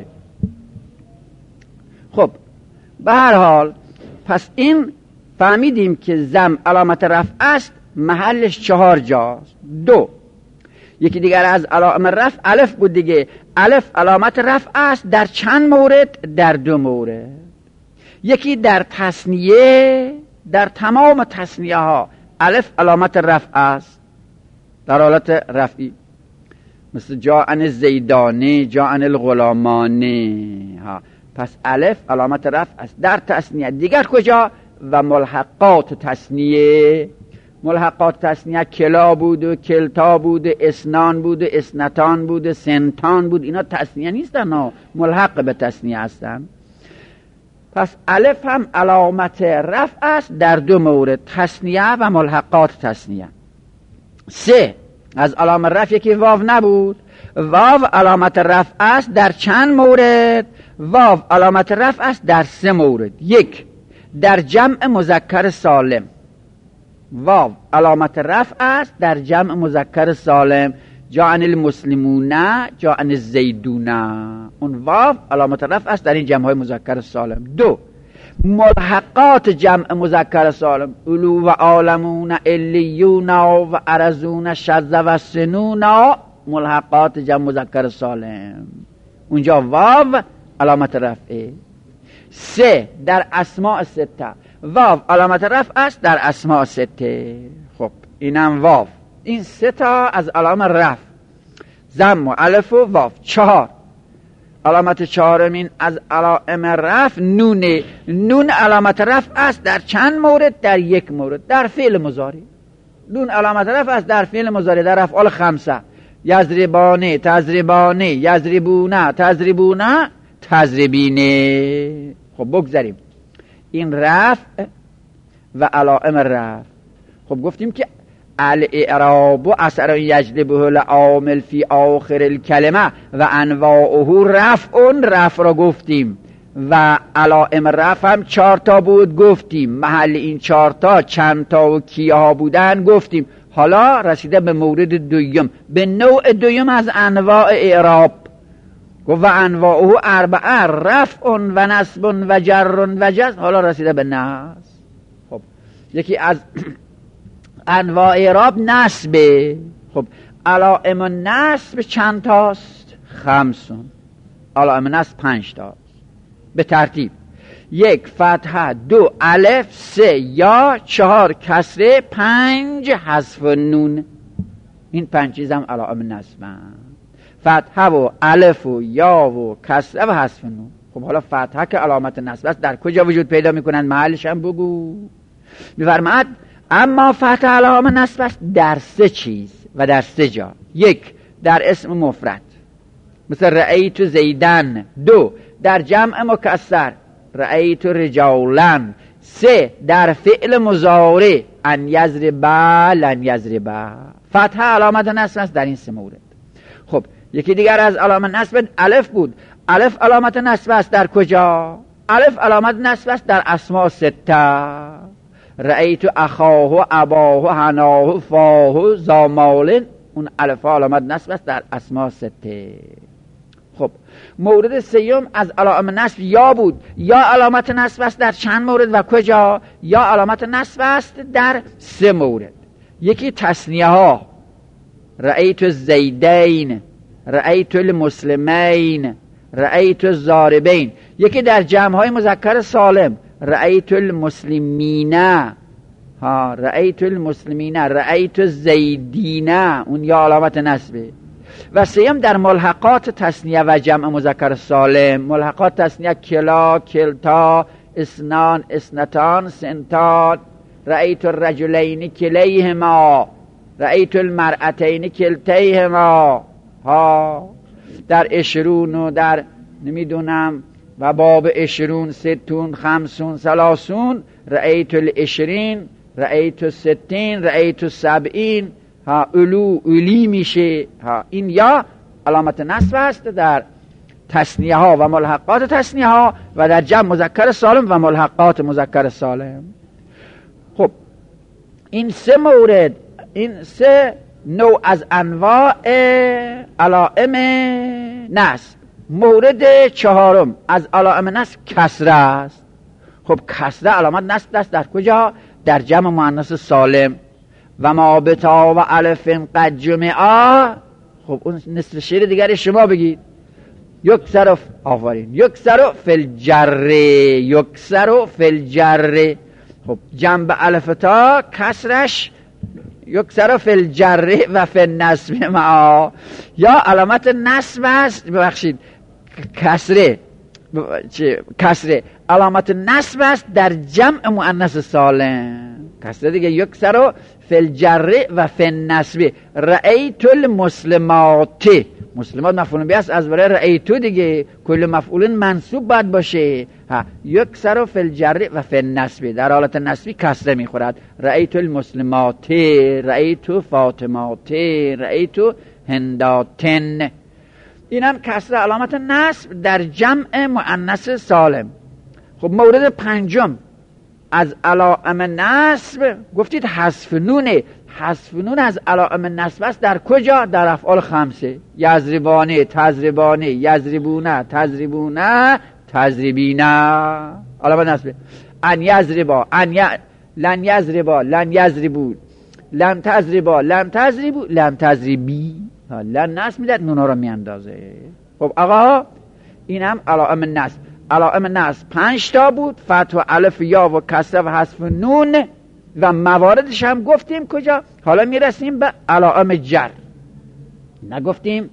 خب به هر حال پس این فهمیدیم که ضم علامت رفع است، محلش چهار جاست. دو، یکی دیگر از علائم رفع الف بود دیگه. الف علامت رفع است در چند مورد؟ در دو مورد. یکی در تثنیه، در تمام تثنیه ها الف علامت رفع است در حالت رفعی، مثل جاءن زیدانه، جاءن الغلامانه ها. پس الف علامت رفع است در تثنیه. دیگر کجا؟ و ملحقات تثنیه. ملحقات تثنیه کلا بود و کلتا بود و اسنان بود و اسنتان بود و سنتان بود. اینا تثنیه نیستن ها، ملحق به تثنیه هستن. پس الف هم علامت رفع است در دو مورد، تثنیه و ملحقات تثنیه. سه، از علامت رفع یکی واو نبود. واو علامت رفع است در چند مورد؟ واو علامت رفع است در سه مورد. یک، در جمع مذکر سالم. واو علامت رفع است در جمع مذکر سالم. جاءن المسلمون، جاءن الزیدون. اون واو علامت رفع است در این جمع های مذکر سالم. دو، ملحقات جمع مذکر سالم، علو و عالمون علیون و ارزون شذ و سنون، ملحقات جمع مذکر سالم. اونجا واو علامت رفعه. سه در اسماء سته، واو علامت رفع است در اسماء سته. خب اینم واو. این سه تا از علامت رفع، ضم و الف و واو. چهار علامت چهارمین از علائم رفع نونه. نون علامت رفع است در چند مورد؟ در یک مورد، در فعل مضارع. نون علامت رفع است در فعل مضارع، در افعال خمسه: یضربانه، تضربانه، یضربونه، تضربونه، تضربینه. خب بگذاریم این رفع و علائم رفع. خب گفتیم که الاعراب و اثر یجلبه العامل فی آخر الکلمه و انواعه رفع. رفع را گفتیم و علائم رفع هم چهار تا بود گفتیم. محل این چهار تا چند تا و کیها بودن گفتیم. حالا رسیده به مورد دویم، به نوع دویم از انواع اعراب. گفت و انواعه اربعه: رفع و نصب و جر و جزم. حالا رسیده به نصب. خب یکی از انواع اعراب نصبه. خب علائم نصب چند تاست؟ خمسون. علائم نصب پنج تاست به ترتیب: یک فتحه، دو الف، سه یا، چهار کسره، پنج حذف نون. این پنج چیز هم علائم نصبن: فتحه و الف و یا و کسره و حذف نون. خب حالا فتحه که علامت نصب است در کجا وجود پیدا میکنن؟ محلش هم بگو. میفرماید اما فتح علامت نصب است در سه چیز و در سه جا: یک در اسم مفرد مثل رأیت زیدن، دو در جمع مکسر رأیت رجالن، سه در فعل مضارع ان یضربا لن یضربا. فتح علامت نصب است در این سه مورد. خب یکی دیگر از علامت نصب الف بود. الف علامت نصب است در کجا؟ الف علامت نصب است در اسماء سته: رأیت اخاه و اباه و حناه و فاه و زامال. اون الف علامت نصب است در اسماء سته. خب مورد سیوم از علامت نصب یا بود. یا علامت نصب است در چند مورد و کجا؟ یا علامت نصب است در سه مورد. یکی تثنیه ها: رأیت الزیدین، رأیت المسلمین، رأیت الضاربین. یکی در جمع های مذکر سالم: رأیت المسلمین، ها رأیت المسلمین، رأیت الزیدین. اون یا علامت نصبه. و سیم در ملحقات تثنیه و جمع مذکر سالم: ملحقات تثنیه کلا، کلتا، اسنان، اسنتان، سنتان. رأیت الرجلین کلیهما، رأیت المرأتین کلتیهما. ها در اشرون و در نمیدونم و باب اشرون، ستون، خمسون، سلاسون. رأیت الاشرین، رأیت الستین، رأیت السبعین. ها علو علی میشه. ها این یا علامت نصب است در تثنیه ها و ملحقات تثنیه ها و در جمع مذکر سالم و ملحقات مذکر سالم. خب این سه مورد، این سه نوع از انواع علائم نصب. مورد چهارم از علائم نصب کسره است. خب کسره علامت نصب است در کجا؟ در جمع مؤنث سالم: و ما بتا و الف قد جمعا. خب اون نصف شعر دیگر شما بگید: یکسر آفرین یکسر فی الجر، یکسر فی الجر. خب جنب الف تا کسرش یکسر فی الجر و فی النصب معا. یا علامت نصب است، ببخشید کسره، چه کسره علامت نصب است در جمع مؤنث سالم. کسره دیگه: یکسر فی الجر و فی النصب. رأیت المسلمات، مسلمات مفعول به است از برای رأیت دیگه، کل مفعول منصوب باید باشه. ها یکسر فی الجر و فی النصب در حالت نصبی کسره میخورد: رأیت المسلمات، رأیت فاطمات، رأیت هنداتن. اینم کسره علامت نصب در جمع مؤنث سالم. خب مورد پنجم از علائم نصب گفتید حذف نونه. حذف نون از علائم نصب است در کجا؟ در افعال خمسه: یضربانه، تضربانه، یضربونه، تضربونه، تضربینه. علامت نصب. ان یضربا، ان ی... لن یضربا، لن یضربو، لن تضربا، لن تضربو، لن تضربی. لن نصب میداد، نونا رو میاندازه. خب آقا این هم علائم نصب. علائم نصب پنج تا بود، فتح و الف یا و کسره و حذف نون و مواردش هم گفتیم کجا. حالا میرسیم به علائم جر. نگفتیم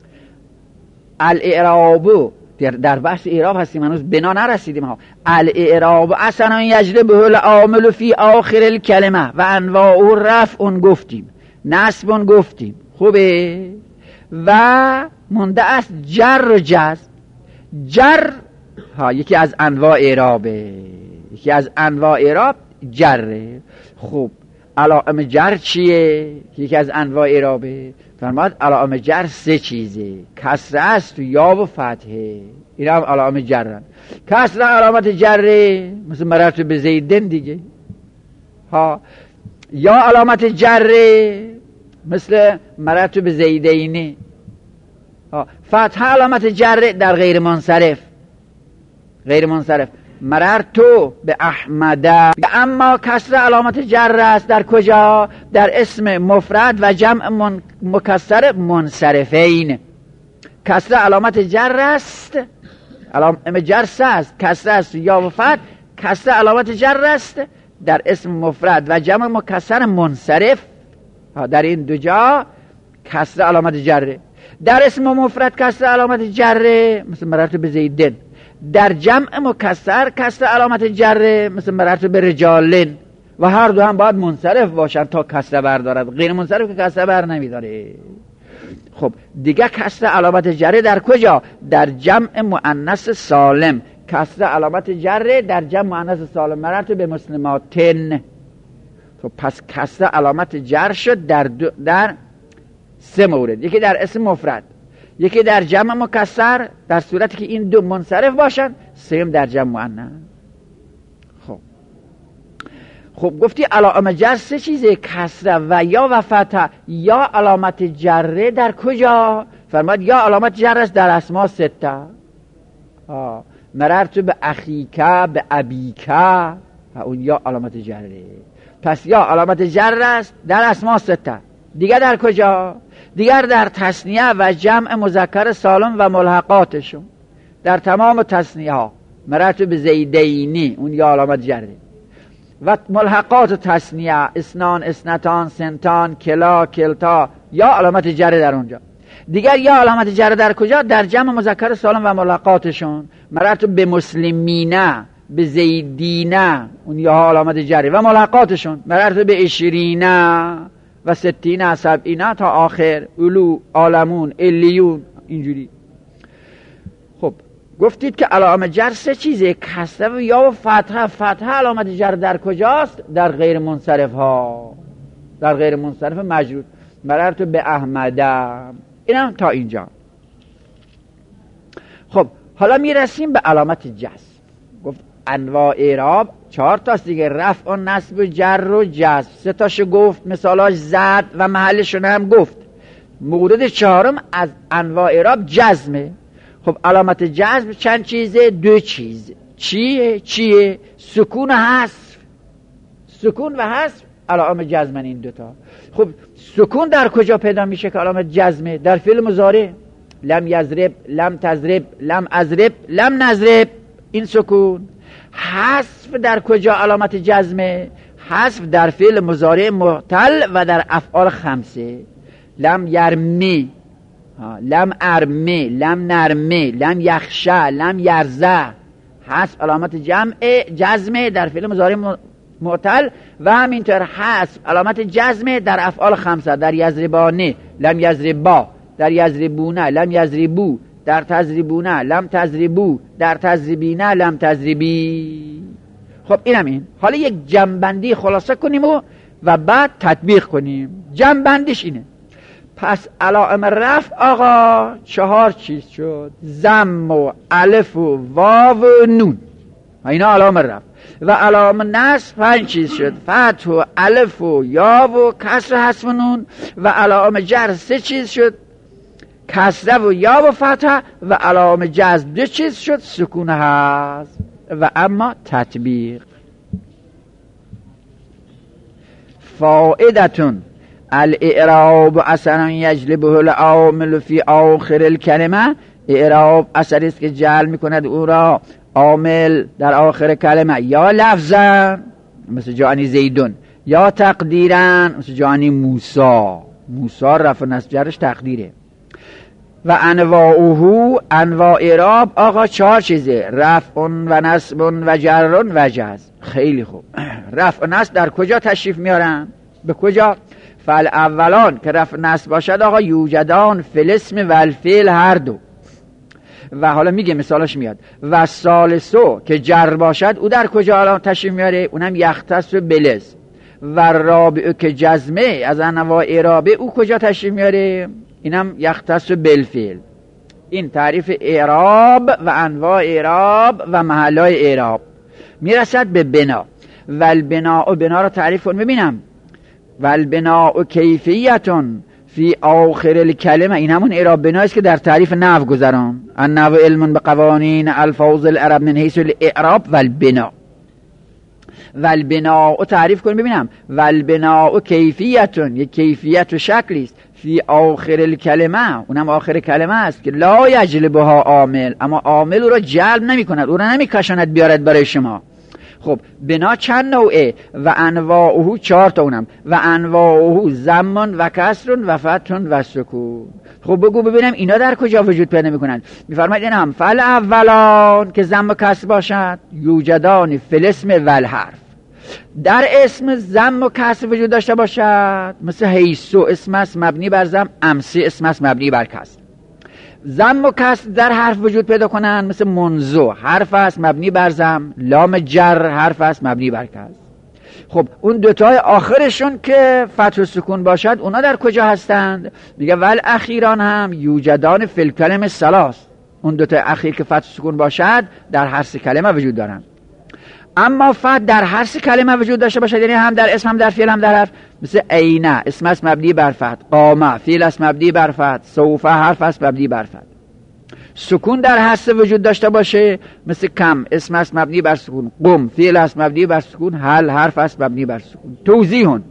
الاعراب، در بحث اعراب هستیم، هنوز بنا نرسیدیم ها. الاعراب اصلا یجلبه العامل فی آخر الکلمه و انواع رفع اون گفتیم، نصب اون گفتیم، خوبه. و مونده است جر و جزم. جر ها یکی از انواع اعرابه، یکی از انواع اعراب جره. خب علائم جر چیه؟ یکی از انواع اعرابه. فرماد علائم جر سه چیزه، کسره است و یا و فتحه. این هم علائم جرن. کسره علامت جره، مثل مررت به زیدن دیگه ها. یا علامت جره مثل مررت به زیدینه ها. فتحه علامت جره در غیر منصرف، غیر منصرف مررتو به احمده. اما کسر علامت جر است در کجا؟ در اسم مفرد و جمع من... مکسر منصرفین. کسر علامت جر است، علامت جر است، کسر است یا و فتح. کسر علامت جر است در اسم مفرد و جمع مکسر منصرف. در این دو جا کسر علامت جره. در اسم مفرد کسر علامت جره مثل مررت به زیدن. در جمع مکسر کسر علامت جره مثل مررت به رجالن. و هر دو هم باید منصرف باشن تا کسر بردارد، غیر منصرف که کسر بر نمیداره. خب دیگه کسر علامت جره در کجا؟ در جمع مؤنث سالم. کسر علامت جره در جمع مؤنث سالم مررت به مسلماتن. خب پس کسر علامت جر شد در دو در سه مورد. یکی در اسم مفرد، یکی در جمع مکسر در صورتی که این دو منصرف باشن، سوم در جمع مؤنث. خب خب گفتی علائم جر سه چیزه، کسره و یا و فتح. یا علامت جره در کجا؟ فرماد یا علامت جر است در اسماء سته. ها مررت به اخیکه، به ابیکه، اون یا علامت جره. پس یا علامت جر است در اسماء سته. دیگر در کجا؟ دیگر در تثنیه و جمع مذکر سالم و ملحقاتشون. در تمام تثنیه ها مررت به زیدینی، اون یا علامت جره. و ملحقات تثنیه اسنان، اسنتان، سنتان، کلا، کلتا، یا علامت جره در اونجا. دیگر یا علامت جره در کجا؟ در جمع مذکر سالم و ملحقاتشون. مررت به مسلمینه، به زیدینه، اون یا علامت جره و ملحقاتشون. مررت به عشرینه و ستینه، سبعینه تا آخر، اولو، عالمون، الیون، اینجوری. خب گفتید که علامت جر سه چیزه، کسره و یا و فتحه. فتحه علامت جر در کجاست؟ در غیر منصرف ها، در غیر منصرف مجرور. مررت به احمده. اینم تا اینجا. خب حالا میرسیم به علامت جزم. گفت انواع اعراب چهار تاست دیگه، رفع و نصب و جر و جزم. سه تاشو گفت، مثالاش زد و محلشون هم گفت. مورد چهارم از انواع اعراب جزمه. خب علامت جزم چند چیزه؟ دو چیز. چیه؟ چیه؟ سکون و حذف. سکون و حذف علامت جزمن این دوتا. خب سکون در کجا پیدا میشه که علامت جزمه؟ در فعل مضارع. لم یضرب، لم تضرب، لم اضرب، لم نضرب، این سکون. حذف در کجا علامت جزمه؟ حذف در فعل مضارع معتل و در افعال خمسه. لم یرمی، لم ارمی، لم نرمی، لم یخشع، لم یرزع. حذف علامت جمع جزمه در فعل مضارع معتل و همینطور حذف علامت جزمه در افعال خمسه. در یضربانه، لم یضربا، در یضربونه، لم یضربو، در تضربونه، لم تضربو، در تضربینه، لم تضربی. خب اینم این. حالا یک جمع‌بندی خلاصه کنیم و, و بعد تطبیق کنیم. جمع‌بندیش اینه. پس علائم رفع آقا چهار چیز شد، ضم و الف و واو و نون، اینا علائم رفع. و علائم نصب پنج چیز شد، فتح و الف و یا و کسر حذف و نون. و علائم جر سه چیز شد، کسره و یا و فتح. و علائم جزم دو چیز شد، سکون حذف. و اما تطبیق. فائدتون الاعراب اثرا یجلبه العامل فی آخر الکلمه. اعراب اثری است که جلب میکند او را عامل در آخر کلمه، یا لفظا مثل جانی زیدون، یا تقدیرا مثل جانی موسا. موسا رفع نصب جرش تقدیره. و انواعه، انواع اعراب آقا چهار چیزه: رفع و نصب و جر و جزم. خیلی خوب. رفع و نصب در کجا تشریف میارن؟ به کجا؟ فعل اولان که رفع نصب باشد آقا یوجدان فی الاسم و الفعل هر دو. و حالا میگه مثالش میاد. و ثالثو که جر باشد او در کجا الان تشریف میاره؟ اونم یختص بلس. و رابعو که جزمه از انواع اعرابه او کجا تشریف میاره؟ اینم یختص بالفعل. این تعریف اعراب و انواع اعراب و محلای اعراب. میرسد به بنا. و البناء، بنا رو تعریف کن ببینم. و البناء کیفیتون فی آخر الکلمه. این همون اعراب بنایست که در تعریف نحو گذران. النحو علم به قوانین الفاظ العرب من حیث الاعراب و البناء. و البناء تعریف کن ببینم. و البناء کیفیتون، یک کیفیت و شکلی است فی آخر الکلمه، اونم آخر کلمه است که لا یجلبها عامل، اما عامل او را جلب نمی کند، او را نمی کشاند بیارد برای شما. خب بنا چند نوعه؟ و انواعه چهار تا اونم. و انواعه ضم و کسر و فتح و سکون. خب بگو ببینم اینا در کجا وجود پیدا میکنند؟ میفرماید این هم فعل اولان که ضم و کسر باشد یوجدان فی الاسم و الحرف. در اسم ضم و کسر وجود داشته باشد مثل حیثو اسم است مبنی بر ضم، امسی اسم است مبنی بر کسر. ضم و کسر در حرف وجود پیدا کنن مثل منزو حرف است مبنی بر ضم، لام جر حرف است مبنی بر کسر. خب اون دوتای آخرشون که فتح و سکون باشد اونا در کجا هستند؟ میگه ول اخیران هم یوجدان فی الکلم ثلاث. اون دوتای اخیر که فتح و سکون باشد در هر سه کلمه وجود دارن. اما فتح در هر سه کلمه وجود داشته باشد، یعنی هم در اسم هم در فعل هم در حرف، مثل عینه اسم است مبنی بر فتح، قامه فعل است مبنی بر فتح، سوف حرف است مبنی بر فتح. سکون در هر سه وجود داشته باشه مثل کم اسم است مبنی بر سکون، قم فعل است مبنی بر سکون، هل حرف است مبنی بر سکون. توضیحون.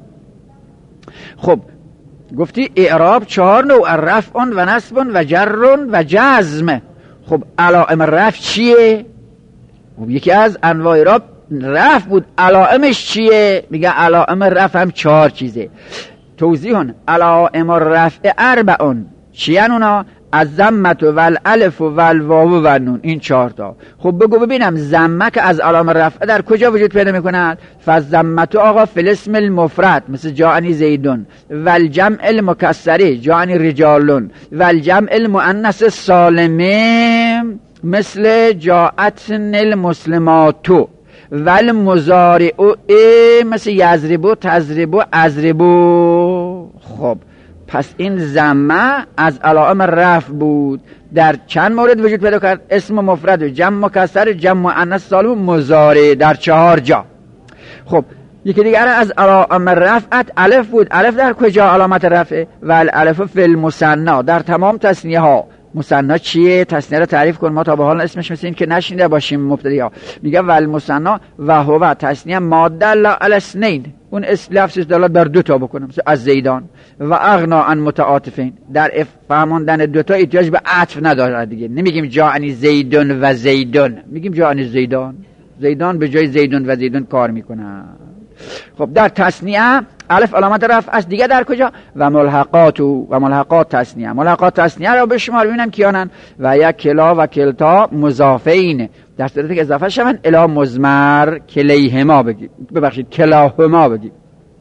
خب گفتی اعراب چهار نوع: رفع و نصب و جر و جزم. خب علائم رفع چیه؟ خب یکی از انواع اعراب رفع بود، علائمش چیه؟ میگه علائم رفع هم چهار چیزه. توضیحون. علائم رفع اربعون. چیان اونا؟ از ضمت و الالف و الواو و نون. این چهار تا. خب بگو ببینم ضمه که از علائم رفع در کجا وجود پیدا میکند؟ فالضمت آقا فی الاسم المفرد مثل جاءنی زیدون، و الجمع المکسری جاءنی رجالون، و الجمع المؤنث السالمه مثل جاءتن المسلماتو، و المضارع مثل یضربو تضربو اضربو. خب پس این ضمه از علائم رفع بود. در چند مورد وجود پیدا کرد؟ اسم مفرد و جمع مکسر، جمع مؤنث سالم و مضارع در چهار جا. خب یکی دیگر از علائم رفعت الف بود. الف در کجا علامت رفع؟ و الالف فی المثنی در تمام تثنیه ها. مثنی چیه؟ تثنیه رو تعریف کن، ما تا به حال اسمش مثل این که نشنیده باشیم مبتدی ها. میگه ول مثنی و هو تثنیه ماده علی الاثنین، اون لفظ دلالت بر دو تا بکنم مثل از زیدان، و اغنا عن متعاطفین در فهموندن دو تا احتیاج به عطف نداره دیگه. نمیگیم جاءنی زیدون و زیدون، میگیم جاءنی زیدان. زیدان به جای زیدون و زیدون کار میکنن. خب در تثنیه الف علامت رفع است. دیگه در کجا؟ و ملحقات و ملحقات تثنیه. ملحقات تثنیه رو به شما ببینم کیانن؟ و یک کلا و کلتا مضافین در صورتی که اضافه شون الی مضمر کلیهما بگید، ببخشید کلاهما بگید.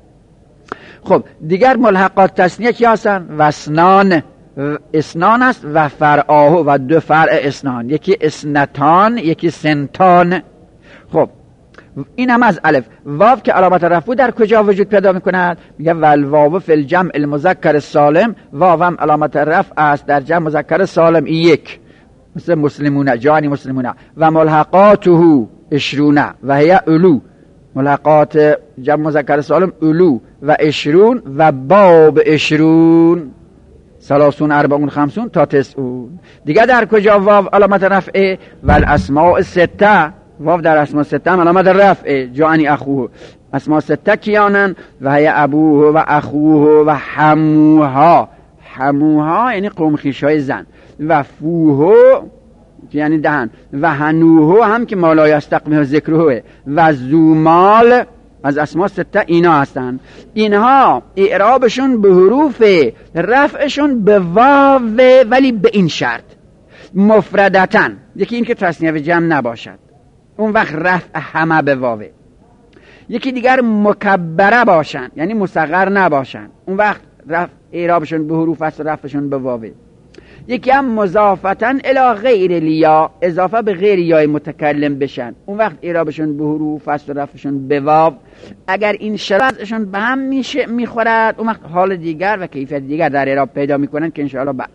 خب دیگر ملحقات تثنیه کی هستن؟ و اسنان. اسنان است و فرعاه و دو فرع اسنان، یکی اسنتان یکی سنتان. خب این هم از الف. واو که علامت رفع در کجا وجود پیدا میکند؟ میگه والواو فی الجمع المذکر سالم. واو هم علامت رفع است در جمع مذکر سالم یک مثل مسلمون جانی مسلمون. و ملحقاته عشرون و هی علو. ملحقات جمع مذکر سالم علو و عشرون و باب عشرون سلاسون اربعون خمسون تا تسعون. دیگه در کجا واو علامت رفع؟ والاسماء سته واو در اسماء سته هم علامت رفع. جاءنی اخوه، اسماء سته کیانن؟ و هی ابوه و اخوه و حموها. حموها یعنی قوم خویشای زن، و فوه یعنی دهن، و هنوه هم که مالا یستقبح ذکره، و زومال از اسماء سته اینا هستن. اینها اعرابشون به حروف، رفعشون به واو، ولی به این شرط مفردتن. یکی این که تثنیه جمع نباشد، اون وقت رفع همه به واوه. یکی دیگر مکبره باشن یعنی مصغر نباشن، اون وقت رفع اعرابشون به حروف است و رفعشون به واوه. یکی هم مضافتن الی غیر لیا، اضافه به غیر یای متکلم بشن، اون وقت اعرابشون به حروف است و رفعشون به واو. اگر این شرطشون به هم میشه میخورد، اون وقت حال دیگر و کیفیت دیگر در اعراب پیدا میکنن که انشاءالله بعد.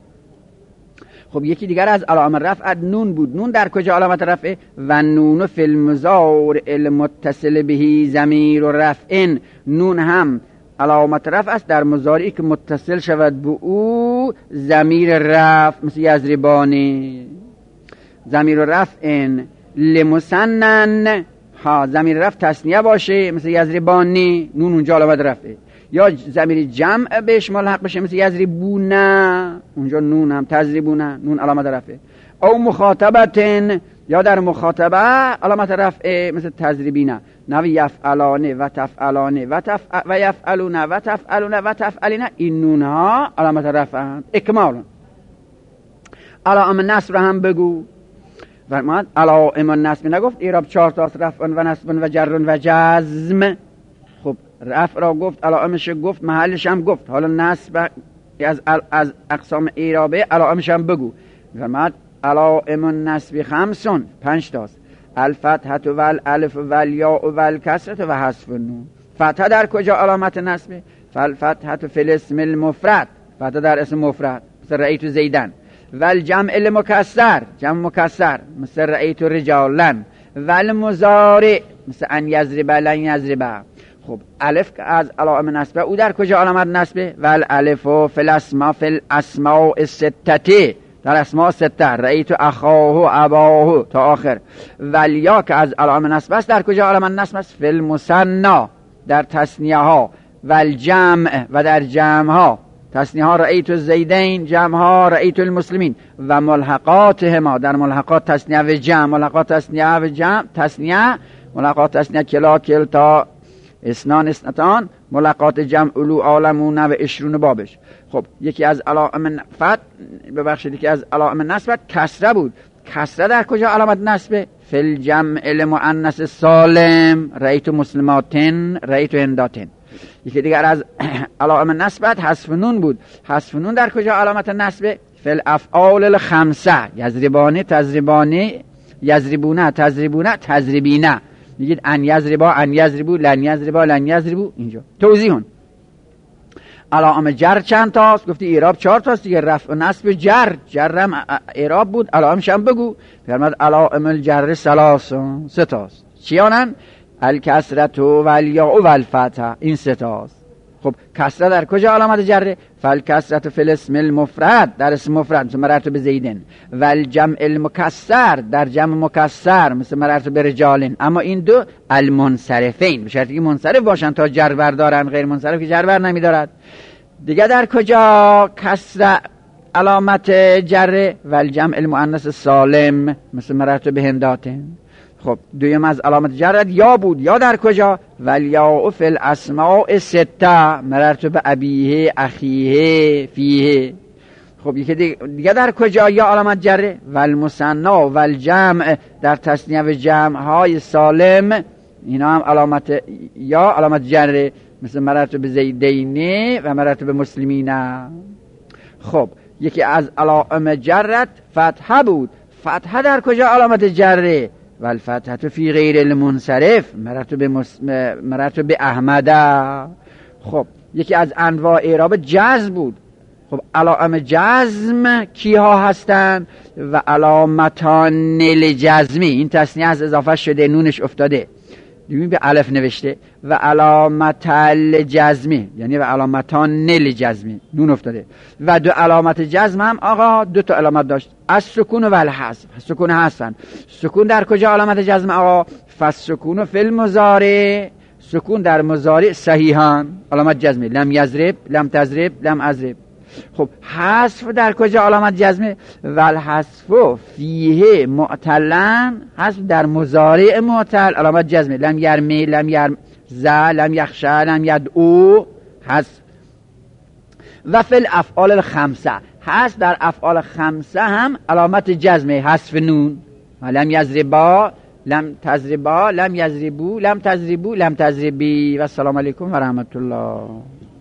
خب یکی دیگر از علامت رفع نون بود. نون در کجا علامت رفع؟ و نون فی المضارع المتصل به ضمیر رفع. نون هم علامت رفع است در مضارعی که متصل شود به او ضمیر رفع، مثل یضربانی. ضمیر رفع لمثنن، ها ضمیر رفع تثنیه باشه مثل یضربانی، نون اونجا علامت رفعه. یا ضمیر جمع بهش ملحق بشه مثل یضربونه، اونجا نون هم تضربونه، نون علامت رفعه. او مخاطبتن، یا در مخاطبه علامت رفعه مثل تضربینه، نو یفعلانه و تفعلانه و تفع و یفعلونه و تفعلونه و تفعلینه، این نون ها علامت رفعه. اکمال علائم نصب هم بگو. فرمود علائم النصب نگفت اعراب چهار تا رفع و نصب و جر و جزم. خب رفع را گفت، علائمش گفت، محلش هم گفت، حالا نصب از از اقسام اعرابه علائمش هم بگو. فرمود علائم النصب خمسون، پنج تاست. الفتحه و الالف و الیاء و الکسره و حذف النون. فتحه در کجا علامت نصبه؟ فالفتحه فی الاسم المفرد، فتحه در اسم مفرد مثل رأیت زیدن. و الجمع المکسر، جمع مکسر مثل رأیت رجالا. و المضارع مثل ان یضرب لن یضرب. خب الف از علائم نصبه، او در کجا علامت نصبه؟ و الالف فی الاسماء فی الاسماء السته، در اسماء سته، رأیت اخاه و اباه تا آخر. ولیا که از علائم نصب است، در کجا علامت نصب است؟ فی المثنی، در تثنیه ها. و الجمع و در جمع ها، تثنیه ها رأیت زیدین، جمع ها رأیت المسلمین. و ملحقاتهما، در ملحقات تثنیه و جمع، ملحقات تثنیه و جمع، تثنیه ملحقات تثنیه کلا کلتا اسنان اسنتان، ملحقات جمع علو عالمون و اشرون بابش. خب یکی از علائم فتح ببخشید یکی از علائم نصب کسره بود. کسره در کجا علامت نصبه؟ فی الجمع المؤنث سالم، رأیت مسلماتن، رأیت هنداتن. یکی دیگر از علائم نصب حذف نون بود. حذف نون در کجا علامت نصبه؟ فی الافعال الخمسه، یضربانه، تضربانه، یضربونه، تضربونه، تضربینه. میگید ان یضربا، ان یضربو، لن یضربا، لن یضربو. اینجا توضیحون. علائم جر چند تاست؟ گفتی اعراب چهار تاست دیگه. رفع و نصب جر، جرم اعراب بود، علائمش هم بگو. فرمود علائم الجر ثلاث، سه تاست. چیانن؟ الکسرة و الیاء و الفتحه، این سه تاست. خب کسره در کجا علامت جره؟ فالکسرة فی الاسم المفرد، در اسم مفرد مثل مررت به زیدن. و الجمع المکسر، در جمع مکسر مثل مررت به رجالن. اما این دو المنصرفین، به شرطی که منصرف باشن تا جر بردارن، غیر منصرف که جر بر نمیدارد. دیگه در کجا کسره علامت جره؟ و الجمع المؤنث سالم مثل مررت به هنداتن. خب دویم از علامت جرد یا بود، یا در کجا؟ ولیاء فی الاسماء سته، مررت به ابیه، اخیه، فیه. خب یکی دیگه در کجا یا علامت جره؟ والمثنی والجمع، در تثنیه و جمع های سالم، اینا هم علامت یا علامت جره مثل مررت به زیدینه و مررت به مسلمینه. خب یکی از علائم جرت فتحه بود. فتحه در کجا علامت جره؟ والفتحه فی غیر المنصرف، مررت به مس... مررت به احمده. خب یکی از انواع اعراب جزم بود. خب علائم جزم کیها هستن؟ و علامتان الجزمی، این تثنیه از اضافه شده، نونش افتاده. ببین به الف نوشته و علامت الجزمی، یعنی و علامتان الجزمی نون افتاده و دو علامت جزم هم آقا دو تا علامت داشت، از سکون و الحذف. سکون هستن. سکون در کجا علامت جزم آقا؟ فالسکون فی المضارع، سکون در مضارع صحیحان علامت جزمی، لم یضرب، لم تضرب، لم اضرب. خب حذف در کجا علامت جزمه؟ والحذف فیه معتلن، حذف در مضارع معتل علامت جزمه، لم یرمی، لم یرزع، لم یخشع، لم یدعو. حذف و فی الافعال الخمسه، حذف در افعال خمسه هم علامت جزمه، حذف نون، لم یضربا، لم تضربا، لم یضربو، لم تضربو، لم تضربی. و السلام علیکم و رحمت الله.